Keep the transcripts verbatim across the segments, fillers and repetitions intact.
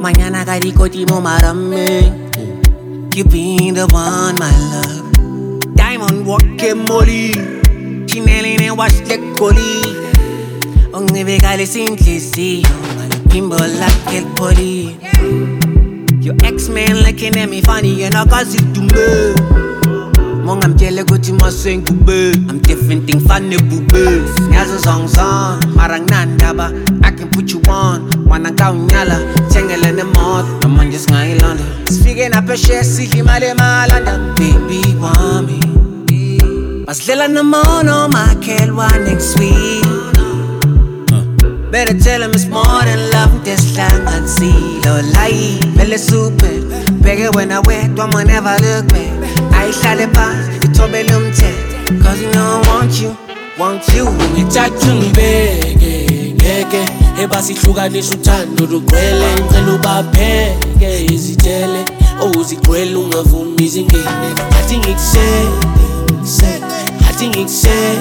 Mañana karikoti mo marami. You been the one, my love. Diamond walking molly. Chinelli and watch the coli. Only vegale simplicity. Bimbo like el poli. Your ex-man looking at me funny, you know, cause it to me. Mong I'm telling you to my swing boobe. I'm different thing funny boobe. Nyazo song song, marang nandaba. I can put you on. Wanna go nyala, tangle in the mouth. I'm on just ngay London. Speaking up a share, see him at London. Baby, want me. Mas lila na mono, my kid, one next week. Better tell him it's more than love, this lang and see. Lo lie, belly super. Bigger when I wet, one man never look back. I shot it past, you told me them tell. Cause you know I want you, want you. Ngithathu ngibeke, ngeke ebasihlukanisa uthando lugcwele. Ngicela ubapheke izitele, owuzigcwele ungavumi izingene. Ngathi ngikusete, ngathi ngikusete,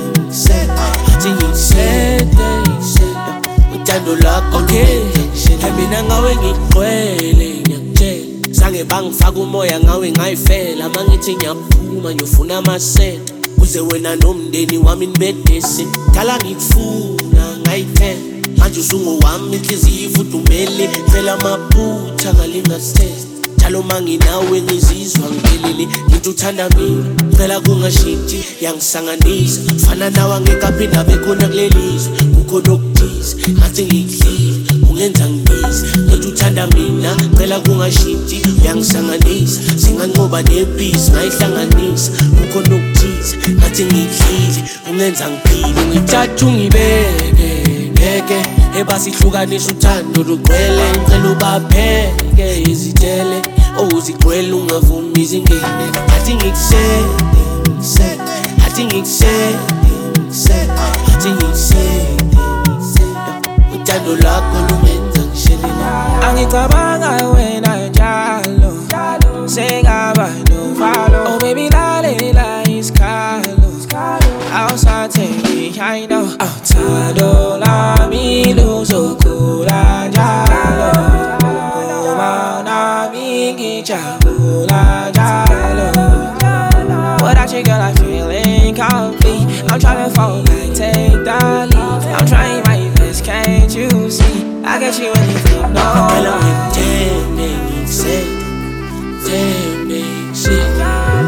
ngathi ngikusete. Uthando lakho ngeke mina ngawe ngigcwele ngiyakutshela. Sange bangifaka umoya ngawe ngayifela. Mangithi ngiyaphuma ngiyofuna amasela. Kuze wena nomndeni wami nibedese. Dala ngikufuna ngayithela. Manje usungowami inhliziyo ifudumele. Phela amaphutha ngalingasithethe. Njalo manginawe ngizizwa ngiphelele. Ngithi uthanda mina phela kungashintshi. Yangisanganisa fana nawe angekaphinda bekhona kulelizwe. Kukhona okuthize ngathi ngikudlile ungenza ngibize. Ngithi uthanda mina phela kungashintshi. Yangisanganisa singanqoba nebhisi ngayihlanganisa. Kukhona okuthize ngathi ngikudlile ungenza ngiphile. Ngithathu ngibeke ngeke ebasihlukanisa uthando lugcwele. Ngicela ubapheke izitele, owuzigcwele ungavumi izingene. Ngathi ngikusete, ngathi ngikusete, ngathi ngikusete. Uthando lakho lungenza ngishelele. Angicabanga wena njalo, sengaba novalo. Oh baby lalela isikhalo, awusathengi I know. Uthando lami luzokhula njalo, uma nami ngijabula njalo. Without you girl I feel incomplete. I'm trying to fall back, take the lead. I'm trying my best, can't you see? I get you anything, no. Phela ngithembe ngikusete, thembe ngikusete,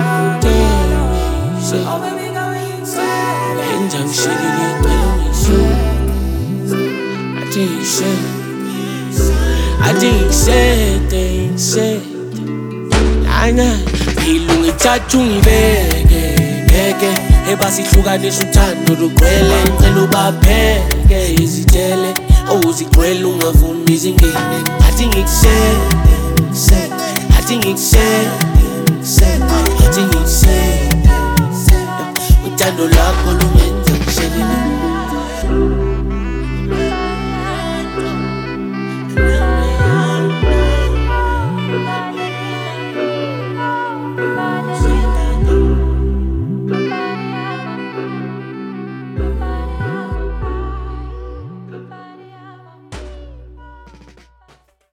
thembe ngikusete. Ngenza ngishelele phela ngishuka. Athi ngikusete, athi ngikusete, ngikusete. Nana phela ngithathu ngibeke ngeke ebasihlukanisa uthando lugcwele. Ngicela ubapheke izitele, owuzigcwele ungavumi izingene. Ngathi ngikusete, ngathi ngikusete, ngathi ngikusete. Uthando lakho lungenza